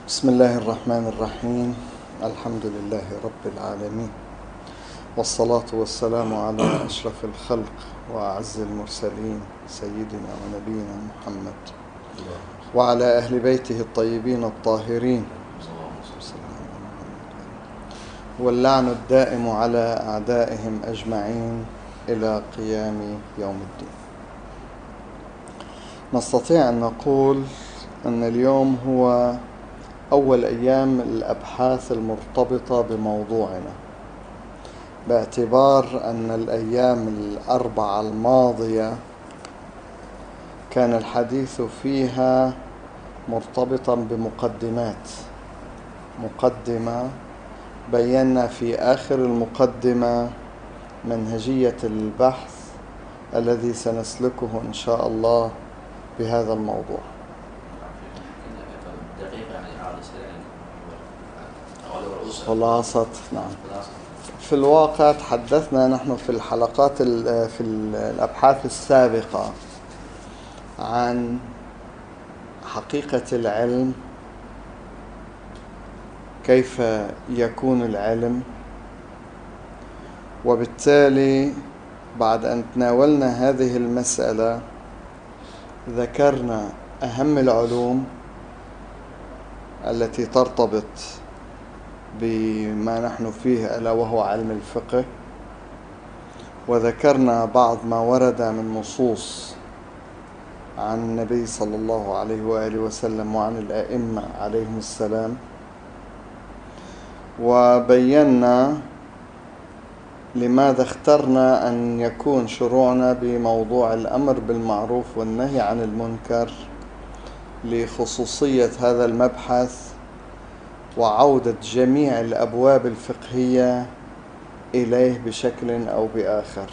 بسم الله الرحمن الرحيم. الحمد لله رب العالمين، والصلاة والسلام على أشرف الخلق وأعز المرسلين سيدنا ونبينا محمد وعلى أهل بيته الطيبين الطاهرين، واللعن الدائم على أعدائهم أجمعين إلى قيام يوم الدين. نستطيع أن نقول أن اليوم هو أول أيام الأبحاث المرتبطة بموضوعنا، باعتبار أن الأيام الأربعة الماضية كان الحديث فيها مرتبطا مقدمة بينا في آخر المقدمة منهجية البحث الذي سنسلكه إن شاء الله بهذا الموضوع. خلاصة نعم. في الواقع تحدثنا نحن في الحلقات في الأبحاث السابقة عن حقيقة العلم، كيف يكون العلم، وبالتالي بعد أن تناولنا هذه المسألة ذكرنا أهم العلوم التي ترتبط بما نحن فيه ألا وهو علم الفقه، وذكرنا بعض ما ورد من نصوص عن النبي صلى الله عليه وآله وسلم وعن الأئمة عليهم السلام، وبينا لماذا اخترنا أن يكون شروعنا بموضوع الأمر بالمعروف والنهي عن المنكر لخصوصية هذا المبحث وعودة جميع الأبواب الفقهية إليه بشكل أو بآخر.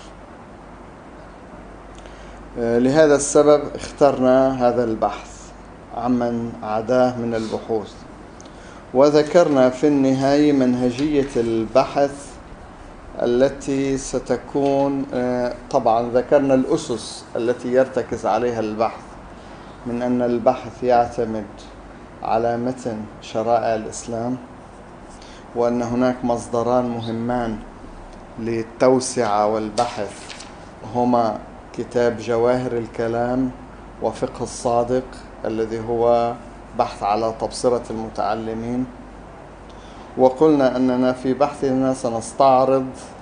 لهذا السبب اخترنا هذا البحث عمن عداه من البحوث، وذكرنا في النهاية منهجية البحث التي ستكون، طبعا ذكرنا الأسس التي يرتكز عليها البحث، من أن البحث يعتمد على متن شرائع الإسلام، وأن هناك مصدران مهمان للتوسعة والبحث هما كتاب جواهر الكلام وفقه الصادق الذي هو بحث على تبصرة المتعلمين. وقلنا أننا في بحثنا سنستعرض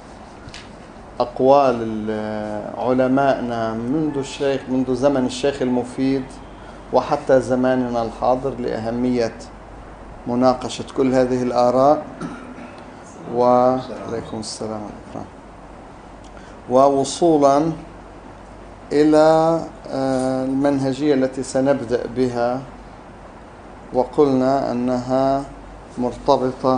أقوال علمائنا منذ زمن الشيخ المفيد وحتى زماننا الحاضر لأهمية مناقشة كل هذه الآراء، وعليكم السلام عليكم، ووصولا إلى المنهجية التي سنبدأ بها. وقلنا أنها مرتبطة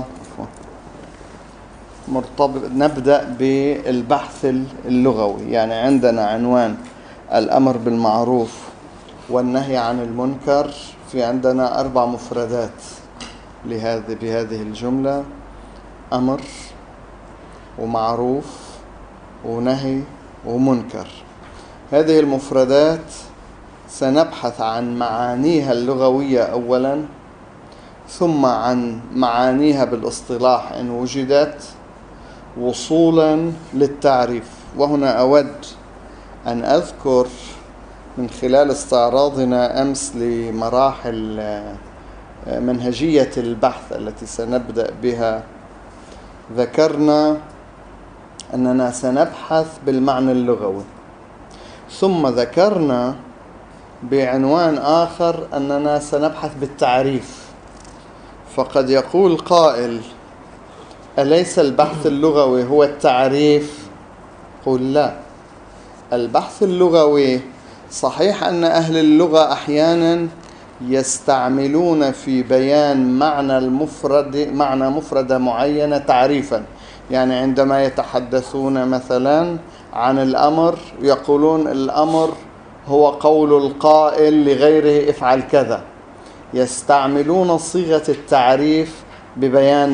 نبدأ بالبحث اللغوي، يعني عندنا عنوان الأمر بالمعروف والنهي عن المنكر، في عندنا 4 مفردات بهذه الجملة: أمر ومعروف ونهي ومنكر. هذه المفردات سنبحث عن معانيها اللغوية أولا، ثم عن معانيها بالاصطلاح إن وجدت، وصولا للتعريف. وهنا أود أن أذكر من خلال استعراضنا أمس لمراحل منهجية البحث التي سنبدأ بها، ذكرنا أننا سنبحث بالمعنى اللغوي، ثم ذكرنا بعنوان آخر أننا سنبحث بالتعريف. فقد يقول قائل: أليس البحث اللغوي هو التعريف؟ قل لا، البحث اللغوي صحيح أن أهل اللغة أحيانا يستعملون في بيان معنى مفردة معينة تعريفا، يعني عندما يتحدثون مثلا عن الأمر يقولون الأمر هو قول القائل لغيره افعل كذا، يستعملون صيغة التعريف ببيان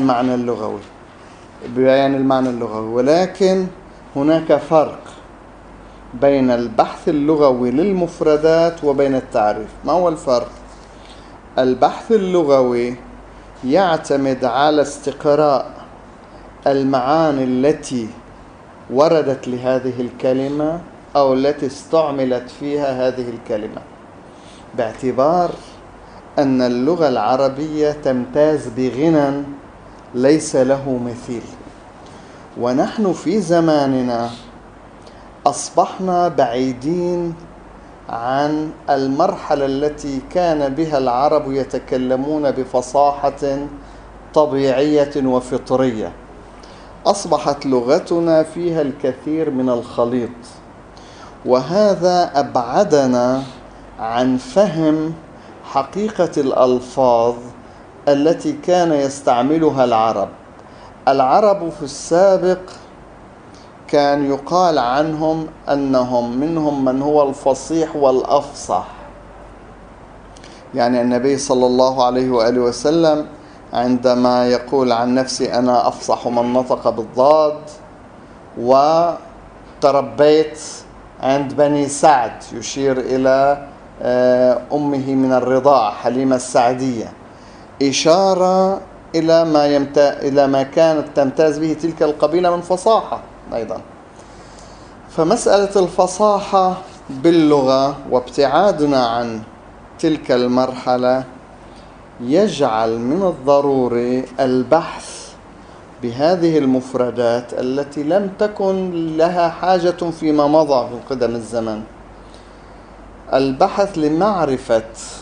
المعنى اللغوي. ولكن هناك فرق بين البحث اللغوي للمفردات وبين التعريف. ما هو الفرق؟ البحث اللغوي يعتمد على استقراء المعاني التي وردت لهذه الكلمة أو التي استعملت فيها هذه الكلمة، باعتبار أن اللغة العربية تمتاز بغنى ليس له مثيل. ونحن في زماننا أصبحنا بعيدين عن المرحلة التي كان بها العرب يتكلمون بفصاحة طبيعية وفطرية. أصبحت لغتنا فيها الكثير من الخليط، وهذا أبعدنا عن فهم حقيقة الألفاظ التي كان يستعملها العرب. العرب في السابق كان يقال عنهم أنهم منهم من هو الفصيح والأفصح. يعني النبي صلى الله عليه وآله وسلم عندما يقول عن نفسي أنا أفصح من نطق بالضاد، وتربيت عند بني سعد، يشير إلى أمه من الرضاعة حليمة السعدية، إشارة إلى ما كانت تمتاز به تلك القبيلة من فصاحة أيضا. فمسألة الفصاحة باللغة وابتعادنا عن تلك المرحلة يجعل من الضروري البحث بهذه المفردات التي لم تكن لها حاجة فيما مضى في قدم الزمن، البحث لمعرفة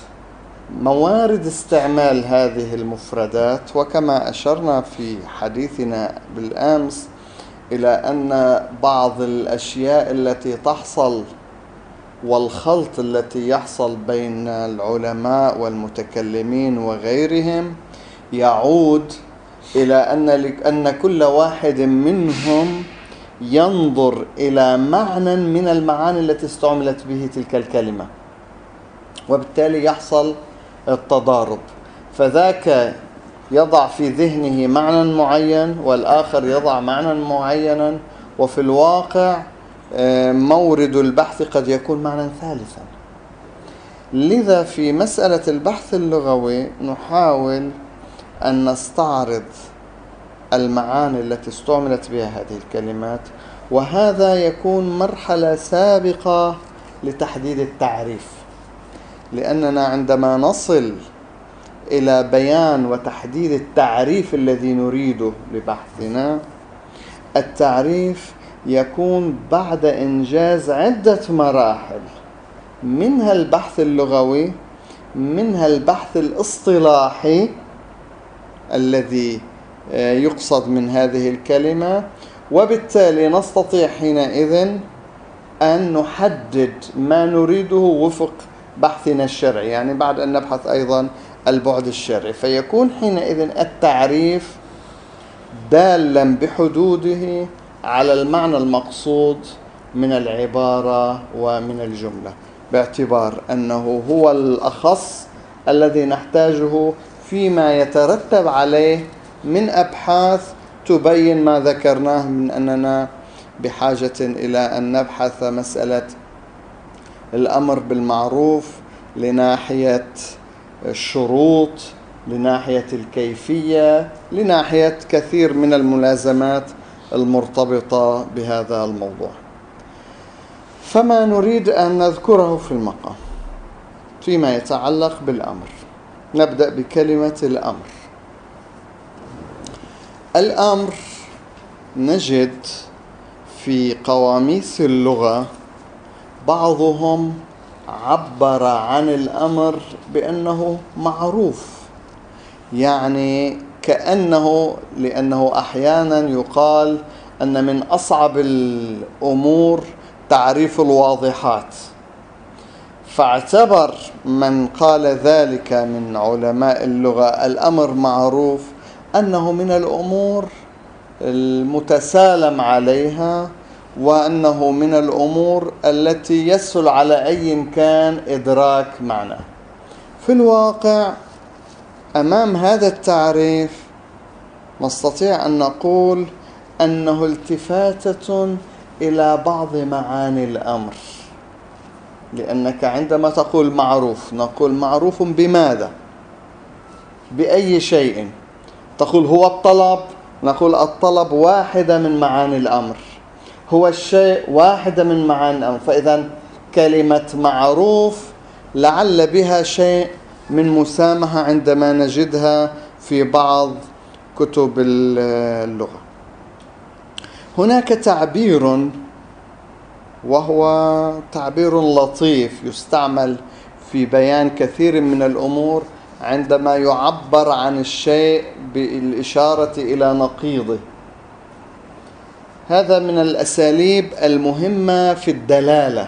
موارد استعمال هذه المفردات. وكما أشرنا في حديثنا بالأمس إلى أن بعض الأشياء التي تحصل والخلط التي يحصل بين العلماء والمتكلمين وغيرهم يعود إلى أن كل واحد منهم ينظر إلى معنى من المعاني التي استعملت به تلك الكلمة، وبالتالي يحصل التضارب. فذاك يضع في ذهنه معنى معين والآخر يضع معنى معينا، وفي الواقع مورد البحث قد يكون معنى ثالثا. لذا في مسألة البحث اللغوي نحاول أن نستعرض المعاني التي استعملت بها هذه الكلمات، وهذا يكون مرحلة سابقة لتحديد التعريف، لأننا عندما نصل إلى بيان وتحديد التعريف الذي نريده لبحثنا، التعريف يكون بعد إنجاز عدة مراحل، منها البحث اللغوي، منها البحث الاصطلاحي الذي يقصد من هذه الكلمة، وبالتالي نستطيع حينئذ أن نحدد ما نريده وفق بحثنا الشرعي، يعني بعد أن نبحث أيضا البعد الشرعي، فيكون حينئذ التعريف دالا بحدوده على المعنى المقصود من العبارة ومن الجملة، باعتبار أنه هو الأخص الذي نحتاجه فيما يترتب عليه من أبحاث تبين ما ذكرناه من أننا بحاجة إلى أن نبحث مسألة الأمر بالمعروف لناحية الشروط، لناحية الكيفية، لناحية كثير من الملازمات المرتبطة بهذا الموضوع. فما نريد أن نذكره في المقام فيما يتعلق بالأمر، نبدأ بكلمة الأمر. الأمر نجد في قواميس اللغة بعضهم عبر عن الأمر بأنه معروف، يعني كأنه، لأنه أحيانا يقال أن من أصعب الأمور تعريف الواضحات، فاعتبر من قال ذلك من علماء اللغة الأمر معروف أنه من الأمور المتسالم عليها، وأنه من الأمور التي يسهل على أي كان إدراك معناه. في الواقع أمام هذا التعريف نستطيع أن نقول أنه التفاتة إلى بعض معاني الأمر، لأنك عندما تقول معروف نقول معروف بماذا؟ بأي شيء. تقول هو الطلب، نقول الطلب واحدة من معاني الأمر، هو الشيء واحدة من معاني الأمر. فإذا كلمة معروف لعل بها شيء من مسامحة عندما نجدها في بعض كتب اللغة. هناك تعبير وهو تعبير لطيف يستعمل في بيان كثير من الأمور عندما يعبر عن الشيء بالإشارة إلى نقيضه. هذا من الأساليب المهمة في الدلالة.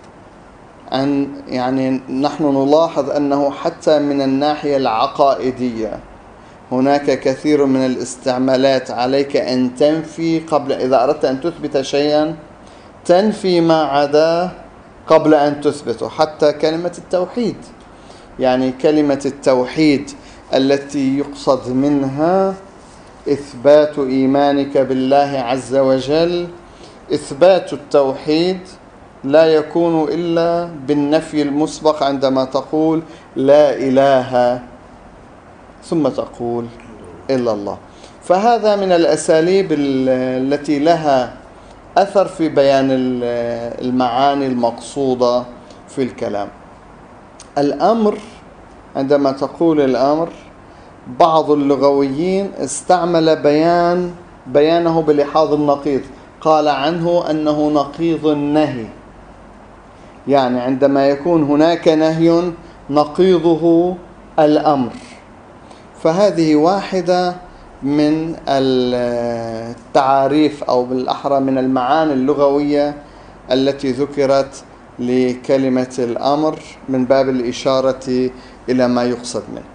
يعني نحن نلاحظ أنه حتى من الناحية العقائدية هناك كثير من الاستعمالات. عليك أن تنفي قبل، إذا أردت أن تثبت شيئا تنفي ما عداه قبل أن تثبته. حتى كلمة التوحيد، يعني كلمة التوحيد التي يقصد منها إثبات إيمانك بالله عز وجل، إثبات التوحيد لا يكون إلا بالنفي المسبق عندما تقول لا إله ثم تقول إلا الله. فهذا من الأساليب التي لها أثر في بيان المعاني المقصودة في الكلام. الأمر، عندما تقول الأمر، بعض اللغويين استعمل بيانه بلحاظ النقيض، قال عنه أنه نقيض النهي. يعني عندما يكون هناك نهي نقيضه الأمر. فهذه واحدة من التعاريف أو بالأحرى من المعاني اللغوية التي ذكرت لكلمة الأمر من باب الإشارة إلى ما يقصد منه.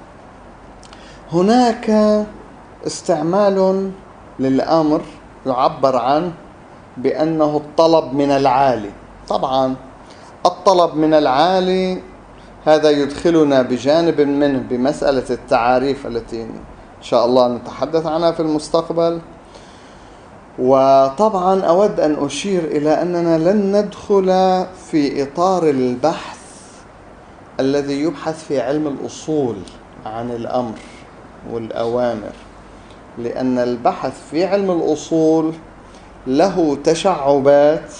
هناك استعمال للأمر يعبر عنه بأنه الطلب من العالي. طبعا الطلب من العالي هذا يدخلنا بجانب منه بمسألة التعاريف التي إن شاء الله نتحدث عنها في المستقبل. وطبعا أود أن أشير إلى أننا لن ندخل في إطار البحث الذي يبحث في علم الأصول عن الأمر والأوامر، لأن البحث في علم الأصول له تشعبات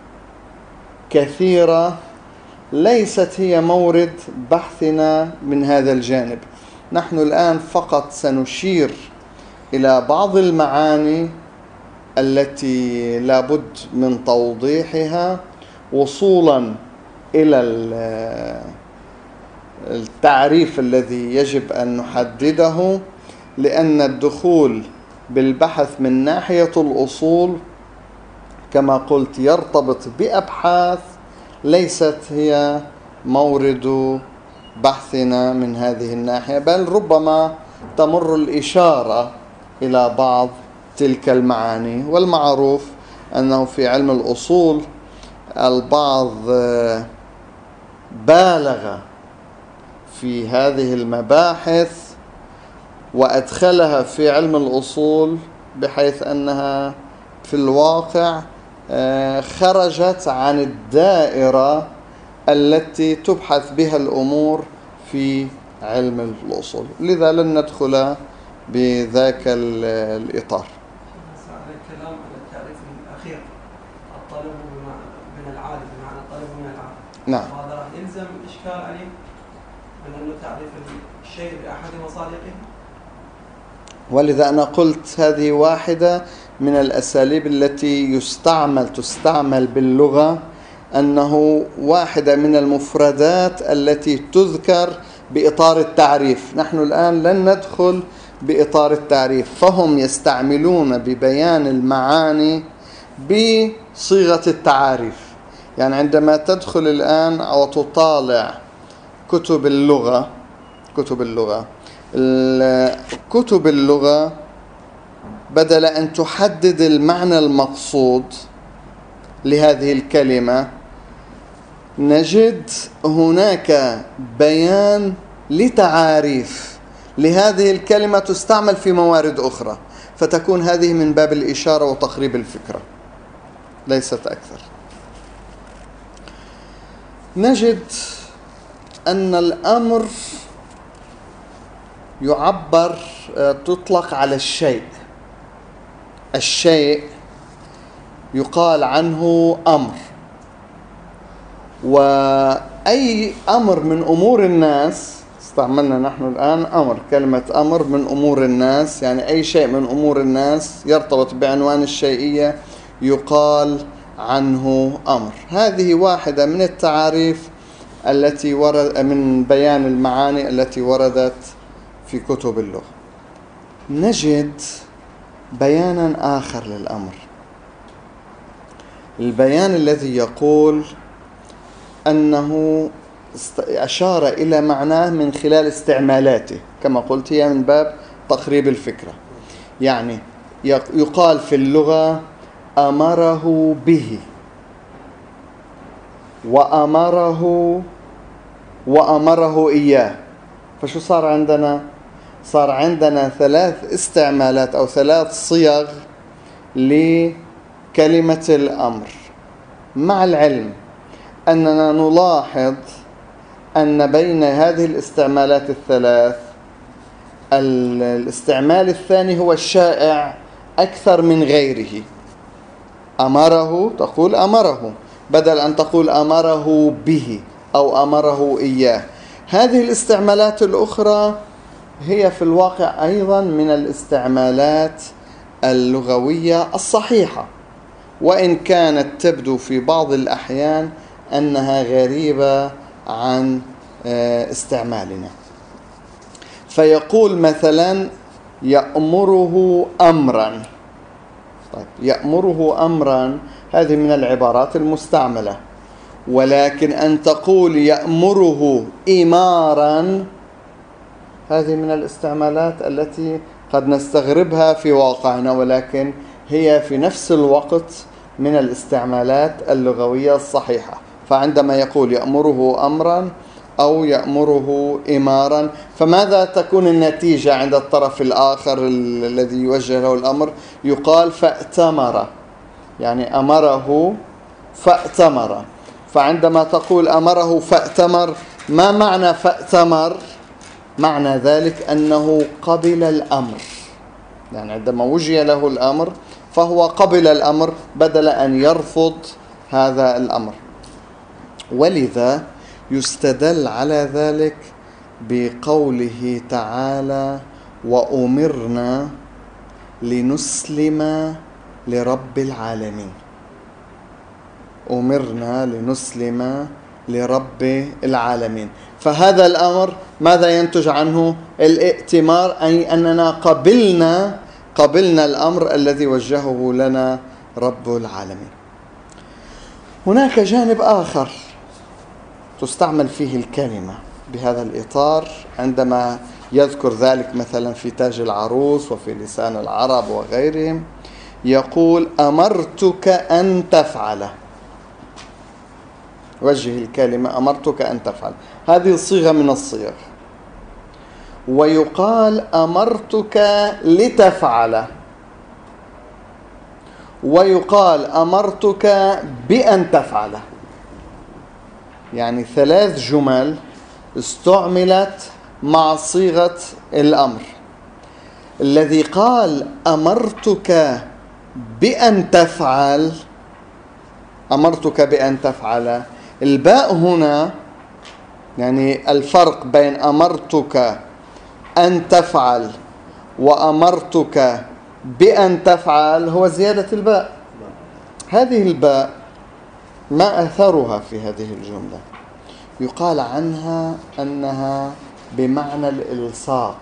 كثيرة ليست هي مورد بحثنا من هذا الجانب. نحن الآن فقط سنشير إلى بعض المعاني التي لابد من توضيحها وصولا إلى التعريف الذي يجب أن نحدده، لأن الدخول بالبحث من ناحية الأصول كما قلت يرتبط بأبحاث ليست هي مورد بحثنا من هذه الناحية، بل ربما تمر الإشارة إلى بعض تلك المعاني. والمعروف أنه في علم الأصول البعض بالغ في هذه المباحث وأدخلها في علم الأصول بحيث أنها في الواقع خرجت عن الدائرة التي تبحث بها الأمور في علم الأصول. لذا لن ندخل بذاك الإطار. الكلام على التعريف الأخير، الطلب من العالم، بمعنى الطلب من العالم. نعم. وهذا راح يلزم إشكال عليه من أنه تعريف الشيء بأحد مصادقه. ولذا أنا قلت هذه واحدة من الأساليب التي تستعمل باللغة، أنه واحدة من المفردات التي تذكر بإطار التعريف. نحن الآن لن ندخل بإطار التعريف، فهم يستعملون ببيان المعاني بصيغة التعاريف. يعني عندما تدخل الآن أو تطالع كتب اللغة بدل أن تحدد المعنى المقصود لهذه الكلمة نجد هناك بيان لتعاريف لهذه الكلمة تستعمل في موارد أخرى، فتكون هذه من باب الإشارة وتقريب الفكرة ليست أكثر. نجد أن الأمر يعبر تطلق على الشيء. الشيء يقال عنه أمر، وأي أمر من أمور الناس، استعملنا نحن الآن أمر، كلمة أمر من أمور الناس، يعني أي شيء من أمور الناس يرتبط بعنوان الشيئية يقال عنه أمر. هذه واحدة من التعاريف التي ورد من بيان المعاني التي وردت في كتب اللغة. نجد بيانا آخر للأمر، البيان الذي يقول أنه أشار إلى معناه من خلال استعمالاته، كما قلت هي من باب تقريب الفكرة. يعني يقال في اللغة أمره به، وأمره إياه. فشو صار عندنا؟ صار عندنا 3 استعمالات أو 3 صيغ لكلمة الأمر، مع العلم أننا نلاحظ أن بين هذه الاستعمالات ال3 الاستعمال الثاني هو الشائع أكثر من غيره. أمره تقول أمره بدل أن تقول أمره به أو أمره إياه. هذه الاستعمالات الأخرى هي في الواقع أيضا من الاستعمالات اللغوية الصحيحة، وإن كانت تبدو في بعض الأحيان أنها غريبة عن استعمالنا. فيقول مثلا يأمره أمرا. طيب يأمره أمرا هذه من العبارات المستعملة، ولكن أن تقول يأمره إمارا هذه من الاستعمالات التي قد نستغربها في واقعنا، ولكن هي في نفس الوقت من الاستعمالات اللغوية الصحيحة. فعندما يقول يأمره أمرا أو يأمره إمارا، فماذا تكون النتيجة عند الطرف الآخر الذي يوجه له الأمر؟ يقال فأتمر، يعني أمره فأتمر. فعندما تقول أمره فأتمر، ما معنى فأتمر؟ معنى ذلك أنه قبل الأمر، يعني عندما وجه له الأمر فهو قبل الأمر بدل أن يرفض هذا الأمر. ولذا يستدل على ذلك بقوله تعالى وأمرنا لنسلم لرب العالمين. أمرنا لنسلم لرب العالمين. فهذا الأمر ماذا ينتج عنه؟ الائتمار، أي أننا قبلنا الأمر الذي وجهه لنا رب العالمين. هناك جانب آخر تستعمل فيه الكلمة بهذا الإطار، عندما يذكر ذلك مثلا في تاج العروس وفي لسان العرب وغيرهم، يقول أمرتك أن تفعل، وجه الكلمة أمرتك أن تفعل، هذه صيغة من الصيغ. ويقال أمرتك لتفعل، ويقال أمرتك بأن تفعل. يعني 3 جمل استعملت مع صيغة الأمر. الذي قال أمرتك بأن تفعل، أمرتك بأن تفعل، الباء هنا يعني الفرق بين أمرتك أن تفعل وأمرتك بأن تفعل هو زيادة الباء. هذه الباء ما أثرها في هذه الجملة؟ يقال عنها أنها بمعنى الإلصاق،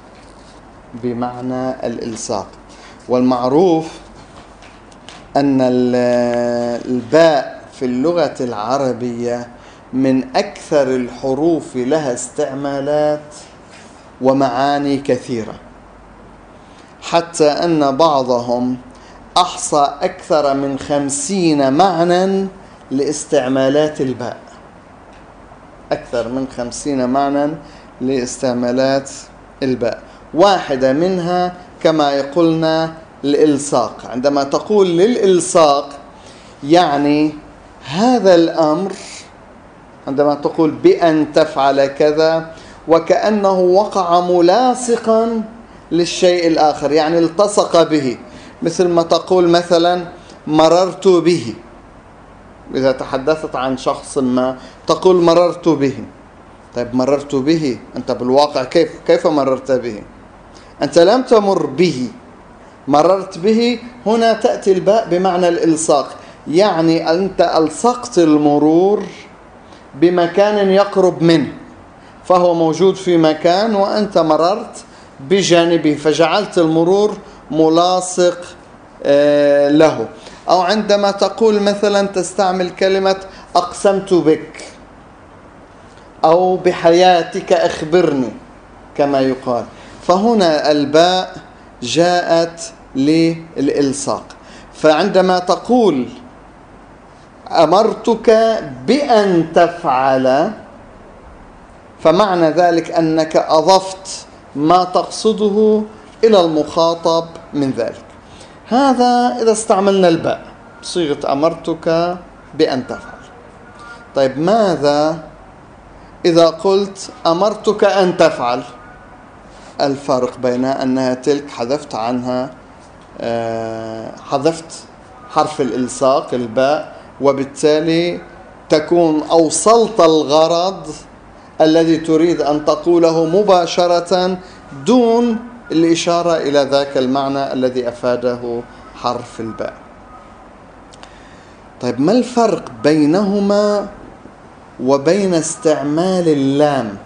بمعنى الإلصاق. والمعروف أن الباء في اللغة العربية من أكثر الحروف لها استعمالات ومعاني كثيرة، حتى أن بعضهم أحصى أكثر من 50 معنى لاستعمالات الباء، أكثر من 50 معنى لاستعمالات الباء. واحدة منها كما يقولنا الإلصاق. عندما تقول للإلصاق يعني هذا الأمر، عندما تقول بأن تفعل كذا وكأنه وقع ملاصقا للشيء الآخر، يعني التصق به، مثل ما تقول مثلا مررت به. إذا تحدثت عن شخص ما تقول مررت به. طيب مررت به، أنت بالواقع كيف مررت به؟ أنت لم تمر به، مررت به. هنا تأتي الباء بمعنى الإلصاق، يعني أنت ألصقت المرور بمكان يقرب منه، فهو موجود في مكان وأنت مررت بجانبه، فجعلت المرور ملاصق له. أو عندما تقول مثلا تستعمل كلمة أقسمت بك، أو بحياتك أخبرني كما يقال، فهنا الباء جاءت للإلصاق. فعندما تقول أمرتك بأن تفعل، فمعنى ذلك أنك أضفت ما تقصده إلى المخاطب من ذلك. هذا إذا استعملنا الباء صيغة أمرتك بأن تفعل. طيب ماذا إذا قلت أمرتك أن تفعل؟ الفرق بين أنها تلك حذفت عنها حذفت حرف الإلصاق الباء، وبالتالي تكون أوصلت الغرض الذي تريد أن تقوله مباشرة دون الإشارة إلى ذاك المعنى الذي أفاده حرف الباء. طيب ما الفرق بينهما وبين استعمال اللام؟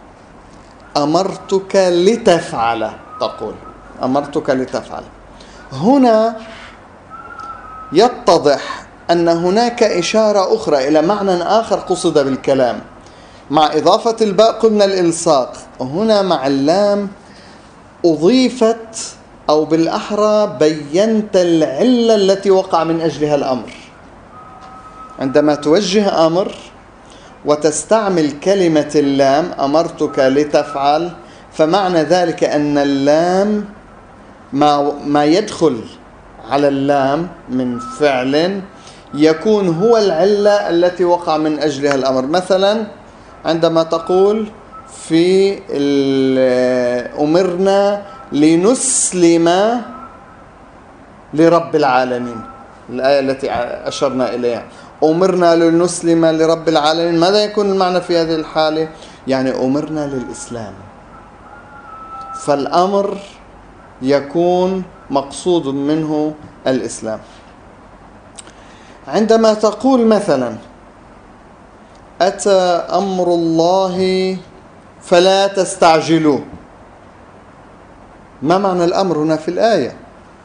أمرتك لتفعل، تقول أمرتك لتفعل. هنا يتضح أن هناك إشارة أخرى إلى معنى آخر قصد بالكلام. مع إضافة الباء قلنا الإلصاق، هنا مع اللام أضيفت، أو بالأحرى بينت العلة التي وقع من أجلها الأمر. عندما توجه أمر وتستعمل كلمة اللام أمرتك لتفعل، فمعنى ذلك أن اللام ما يدخل على اللام من فعل يكون هو العلة التي وقع من أجلها الأمر. مثلا عندما تقول في أمرنا لنسلم لرب العالمين، الآية التي أشرنا إليها، أمرنا لنسلم لرب العالمين، ماذا يكون المعنى في هذه الحالة؟ يعني أمرنا للإسلام، فالأمر يكون مقصود منه الإسلام. عندما تقول مثلا أتى أمر الله فلا تستعجلوه، ما معنى الأمر هنا في الآية؟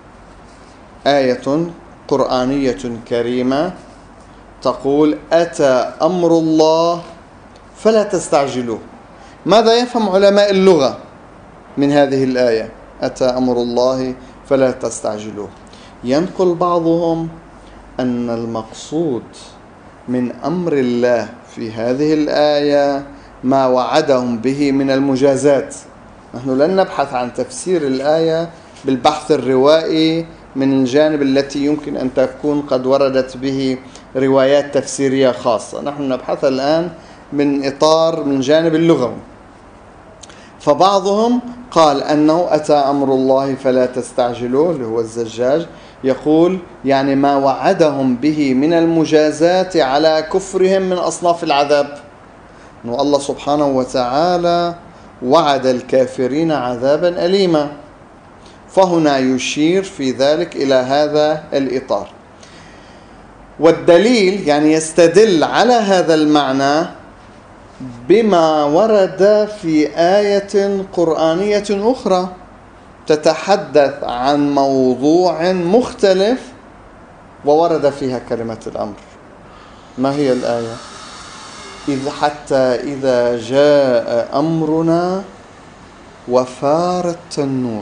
آية قرآنية كريمة تقول أتى أمر الله فلا تستعجلوه. ماذا يفهم علماء اللغة من هذه الآية أتى أمر الله فلا تستعجلوه؟ ينقل بعضهم أن المقصود من أمر الله في هذه الآية ما وعدهم به من المجازات. نحن لن نبحث عن تفسير الآية بالبحث الروائي من الجانب التي يمكن أن تكون قد وردت به روايات تفسيرية خاصة، نحن نبحث الآن من إطار من جانب اللغوي. فبعضهم قال أنه أتى أمر الله فلا تستعجلوه، اللي هو الزجاج، يقول يعني ما وعدهم به من المجازات على كفرهم من أصناف العذاب، أنه الله سبحانه وتعالى وعد الكافرين عذابا أليما، فهنا يشير في ذلك إلى هذا الإطار. والدليل يعني يستدل على هذا المعنى بما ورد في آية قرآنية أخرى تتحدث عن موضوع مختلف وورد فيها كلمة الأمر. ما هي الآية؟ حتى إذا جاء أمرنا وفار التنور.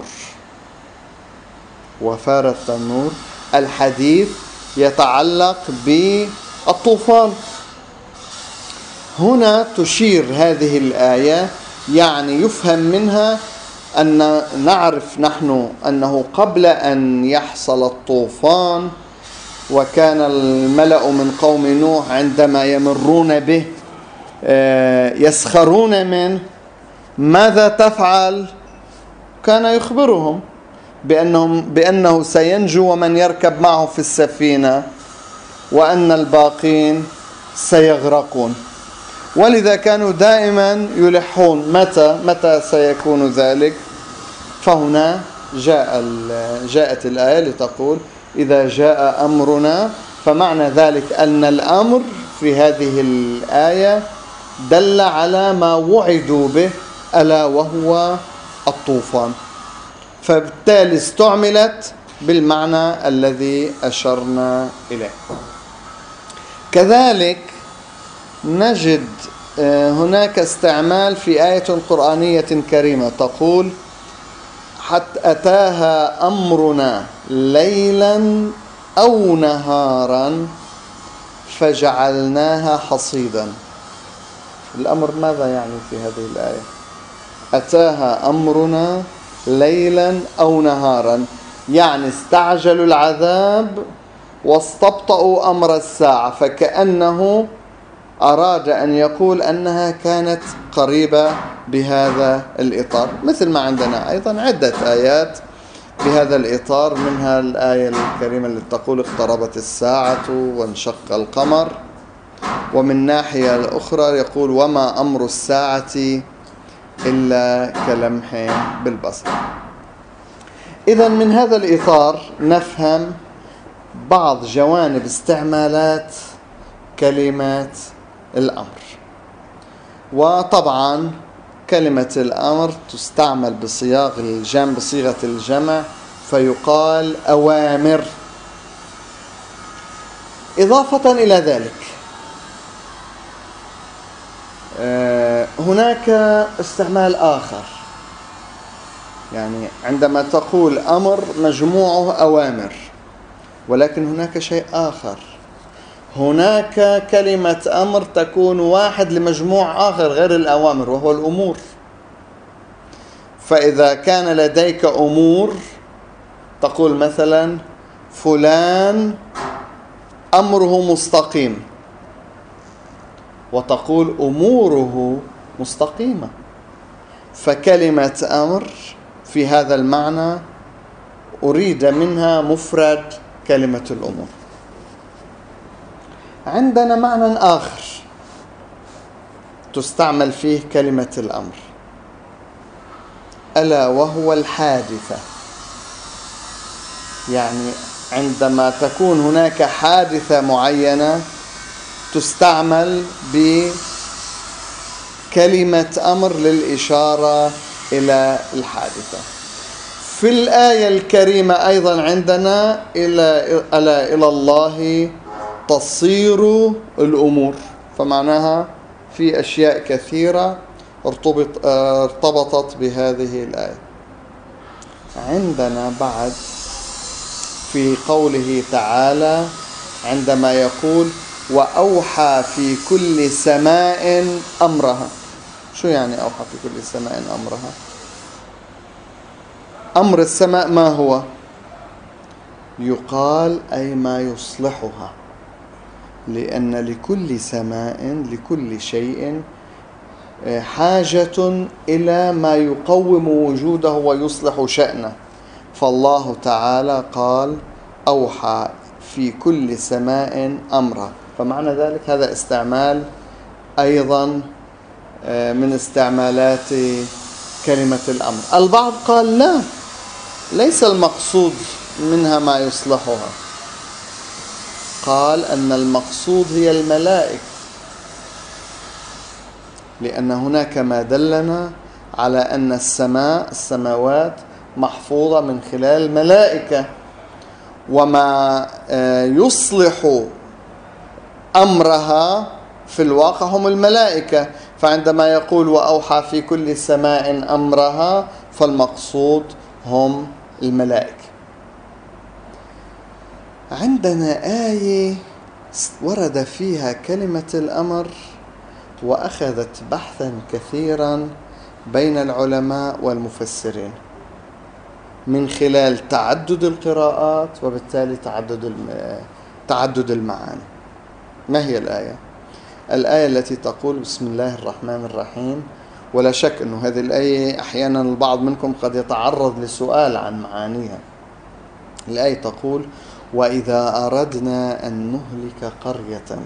وفار التنور الحديث يتعلق بالطوفان. هنا تشير هذه الآية، يعني يفهم منها أن نعرف نحن أنه قبل أن يحصل الطوفان وكان الملأ من قوم نوح عندما يمرون به يسخرون منه ماذا تفعل؟ كان يخبرهم بأنه سينجو ومن يركب معه في السفينة، وأن الباقين سيغرقون. ولذا كانوا دائما يلحون متى سيكون ذلك. فهنا جاءت الآية لتقول إذا جاء أمرنا، فمعنى ذلك أن الأمر في هذه الآية دل على ما وعدوا به، ألا وهو الطوفان، فبالتالي استعملت بالمعنى الذي أشرنا إليه. كذلك نجد هناك استعمال في آية قرآنية كريمة تقول حتى أتاها أمرنا ليلا أو نهارا فجعلناها حصيدا. الأمر ماذا يعني في هذه الآية؟ أتاها أمرنا ليلا أو نهارا، يعني استعجلوا العذاب واستبطأوا أمر الساعة، فكأنه أراد أن يقول أنها كانت قريبة بهذا الإطار، مثل ما عندنا أيضا عدة آيات بهذا الإطار، منها الآية الكريمة التي تقول اقتربت الساعة وانشق القمر، ومن ناحية الأخرى يقول وما أمر الساعة إلا كلمح بالبصر. إذن من هذا الإطار نفهم بعض جوانب استعمالات كلمات الأمر. وطبعا كلمة الأمر تستعمل بصيغة الجمع فيقال أوامر. إضافة إلى ذلك هناك استعمال آخر، يعني عندما تقول أمر مجموعه أوامر، ولكن هناك شيء آخر، هناك كلمة أمر تكون واحد لمجموع آخر غير الأوامر وهو الأمور. فإذا كان لديك أمور تقول مثلا فلان أمره مستقيم، وتقول أموره مستقيمة، فكلمة أمر في هذا المعنى أريد منها مفرد كلمة الأمور. عندنا معنى آخر تستعمل فيه كلمة الأمر، ألا وهو الحادثة. يعني عندما تكون هناك حادثة معينة تستعمل بكلمة أمر للإشارة إلى الحادثة. في الآية الكريمة أيضا عندنا ألا إلى الله تصير الأمور، فمعناها في أشياء كثيرة ارتبطت بهذه الآية. عندنا بعد في قوله تعالى عندما يقول وأوحى في كل سماء أمرها. شو يعني أوحى في كل سماء أمرها؟ أمر السماء ما هو؟ يقال أي ما يصلحها، لأن لكل سماء لكل شيء حاجة إلى ما يقوم وجوده ويصلح شأنه، فالله تعالى قال أوحى في كل سماء أمرها، فمعنى ذلك هذا استعمال أيضا من استعمالات كلمة الأمر. البعض قال لا، ليس المقصود منها ما يصلحها، قال أن المقصود هي الملائكة، لأن هناك ما دلنا على أن السماوات محفوظة من خلال الملائكة، وما يصلح أمرها في الواقع هم الملائكة. فعندما يقول وأوحى في كل سماء أمرها فالمقصود هم الملائكة. عندنا آية ورد فيها كلمة الأمر وأخذت بحثا كثيرا بين العلماء والمفسرين من خلال تعدد القراءات وبالتالي تعدد المعاني. ما هي الآية؟ الآية التي تقول بسم الله الرحمن الرحيم ولا شك أنه هذه الآية أحيانا البعض منكم قد يتعرض لسؤال عن معانيها. الآية تقول: وإذا أردنا أن نهلك قرية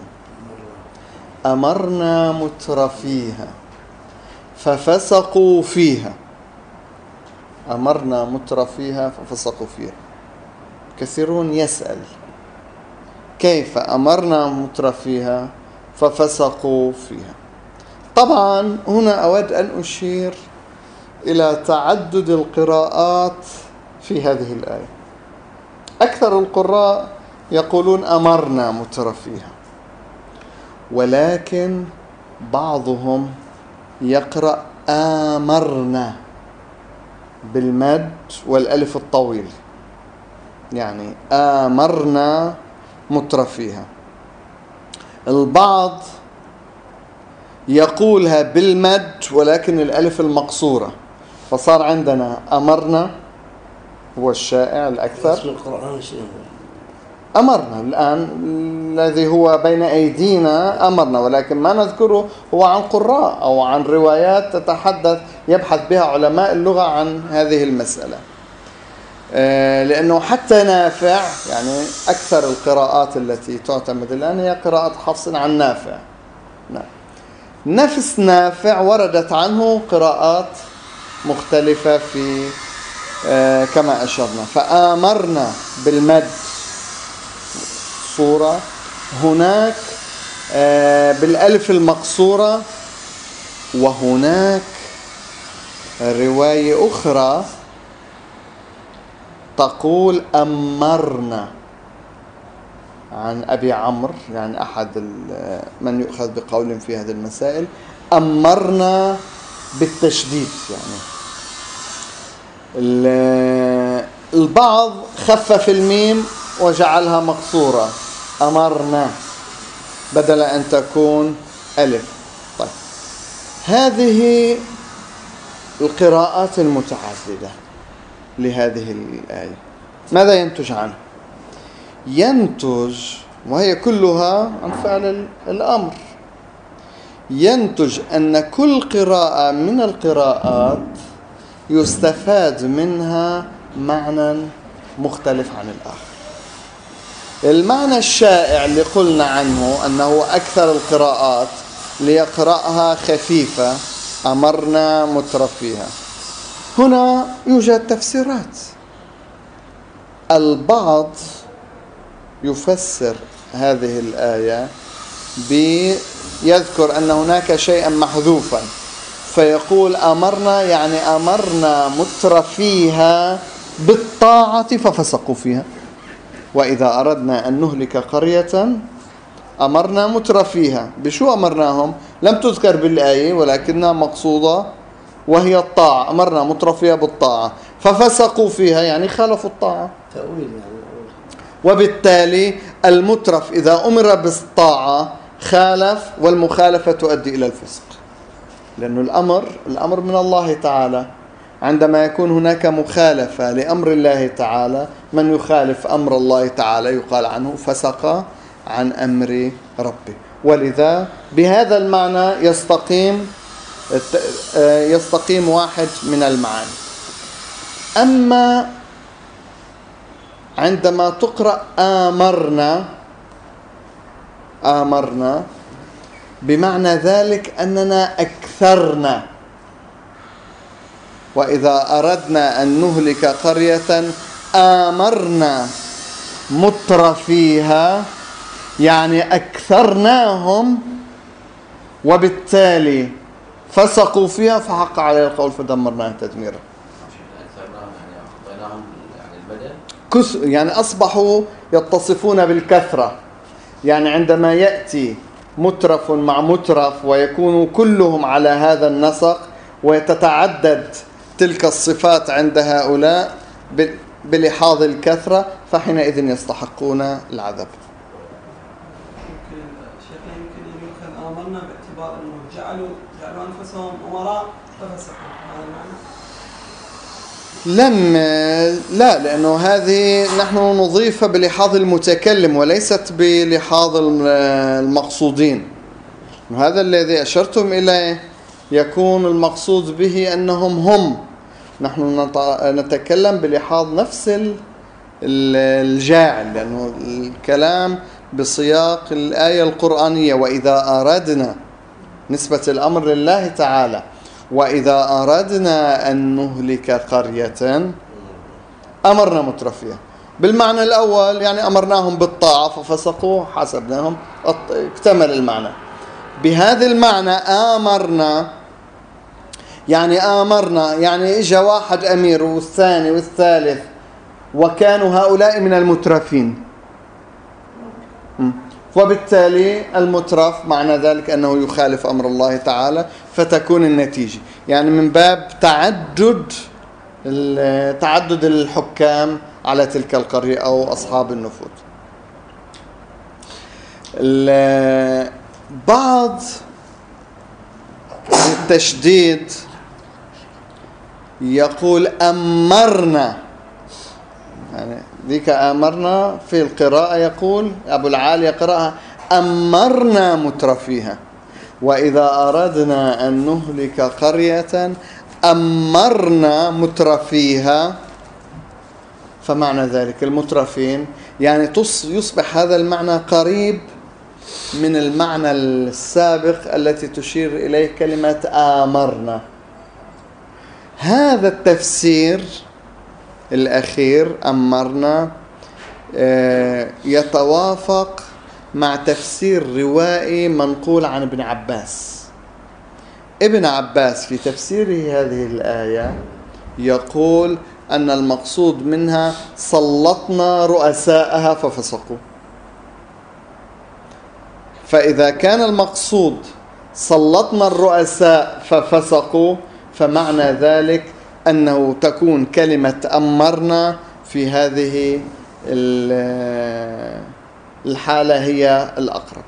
أمرنا مترفيها ففسقوا فيها. أمرنا مترفيها ففسقوا فيها. كثيرون يسأل كيف أمرنا مترفيها ففسقوا فيها. طبعا هنا أود أن أشير إلى تعدد القراءات في هذه الآية. أكثر القراء يقولون أمرنا مترفيها، ولكن بعضهم يقرأ آمرنا بالمد والألف الطويل، يعني آمرنا مترفيها. البعض يقولها بالمد ولكن الألف المقصورة، فصار عندنا أمرنا هو الشائع الأكثر. أمرنا الآن الذي هو بين أيدينا أمرنا، ولكن ما نذكره هو عن قراء أو عن روايات يبحث بها علماء اللغة عن هذه المسألة. لأنه حتى نافع، يعني أكثر القراءات التي تعتمد الآن هي قراءة حفص عن نافع. نفس نافع وردت عنه قراءات مختلفة في كما أشرنا. فآمرنا بالمد صورة، هناك بالألف المقصورة، وهناك رواية أخرى تقول أمرنا عن أبي عمرو، يعني أحد من يؤخذ بقول في هذه المسائل، أمرنا بالتشديد. يعني البعض خفف الميم وجعلها مقصورة، أمرنا بدل أن تكون ألف. طيب، هذه القراءات المتعددة لهذه الآية ماذا ينتج عنها؟ ينتج، وهي كلها عن فعل الأمر، ينتج أن كل قراءة من القراءات يستفاد منها معنى مختلف عن الآخر. المعنى الشائع اللي قلنا عنه أنه أكثر القراءات ليقرأها خفيفة، أمرنا مترفيها. هنا يوجد تفسيرات. البعض يفسر هذه الآية يذكر أن هناك شيئا محذوفا، فيقول أمرنا يعني أمرنا مترفيها بالطاعة ففسقوا فيها. وإذا أردنا أن نهلك قرية أمرنا مترفيها. بشو أمرناهم؟ لم تذكر بالآية ولكنها مقصودة، وهي الطاعة. أمرنا مترفيها بالطاعة ففسقوا فيها، يعني خالفوا الطاعة. وبالتالي المترف إذا أمر بالطاعة خالف، والمخالفة تؤدي إلى الفسق، لأنه الأمر من الله تعالى. عندما يكون هناك مخالفة لأمر الله تعالى، من يخالف أمر الله تعالى يقال عنه فسق عن أمر ربه. ولذا بهذا المعنى يستقيم واحد من المعاني. أما عندما تقرأ آمرنا بمعنى ذلك أننا أكثرنا. وإذا أردنا أن نهلك قرية آمرنا مترفيها، يعني أكثرناهم وبالتالي فسقوا فيها فحق عليه القول فدمرناها تدميرا. يعني أصبحوا يتصفون بالكثرة. يعني عندما يأتي مترف مع مترف ويكونوا كلهم على هذا النسق ويتتعدد تلك الصفات عند هؤلاء بلحاظ الكثرة، فحينئذ يستحقون العذاب. يمكن آمرنا باعتبار أنه جعلوا أنفسهم أمراء ففسقوا. هذا المعنى؟ لا، لأنه هذه نحن نضيف بلحاظ المتكلم وليست بلحاظ المقصودين. وهذا الذي أشرتم إليه يكون المقصود به أنهم هم. نحن نتكلم بلحاظ نفس الجاعل، لأنه الكلام بسياق الآية القرآنية. وإذا أردنا، نسبة الأمر لله تعالى، وإذا أردنا أن نهلك قرية أمرنا مترفيها. بالمعنى الأول يعني أمرناهم بالطاعة ففسقوا حسبناهم، اكتمل المعنى. بهذا المعنى آمرنا يعني إجا واحد أمير والثاني والثالث وكانوا هؤلاء من المترفين، وبالتالي المترف معنى ذلك أنه يخالف أمر الله تعالى، فتكون النتيجة يعني من باب تعدد الحكام على تلك القرية أو أصحاب النفوذ. بعض التشديد يقول أمرنا، يعني ذيك أمرنا في القراءة، يقول أبو العالي يقرأها أمرنا مترفيها. وإذا أردنا أن نهلك قرية أمرنا مترفيها، فمعنى ذلك المترفين يعني يصبح هذا المعنى قريب من المعنى السابق التي تشير إليه كلمة آمرنا. هذا التفسير الأخير أمرنا يتوافق مع تفسير روائي منقول عن ابن عباس. ابن عباس في تفسيره هذه الآية يقول أن المقصود منها سلطنا رؤساءها ففسقوا. فإذا كان المقصود سلطنا الرؤساء ففسقوا، فمعنى ذلك أنه تكون كلمة أمرنا في هذه الحالة هي الأقرب.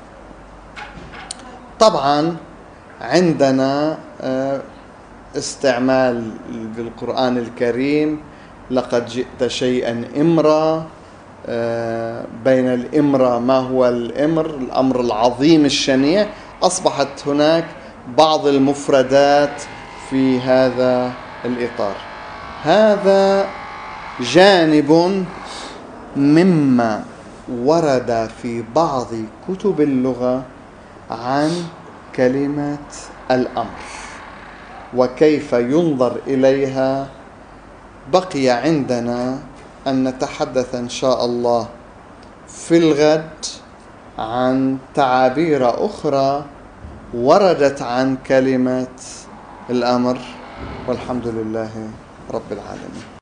طبعا عندنا استعمال بالقرآن الكريم لقد جئت شيئا إمرا. بين الإمرة ما هو الأمر العظيم الشنيع، أصبحت هناك بعض المفردات في هذا الإطار. هذا جانب مما ورد في بعض كتب اللغة عن كلمة الأمر وكيف ينظر إليها. بقي عندنا أن نتحدث إن شاء الله في الغد عن تعابير أخرى وردت عن كلمة الأمر، والحمد لله رب العالمين.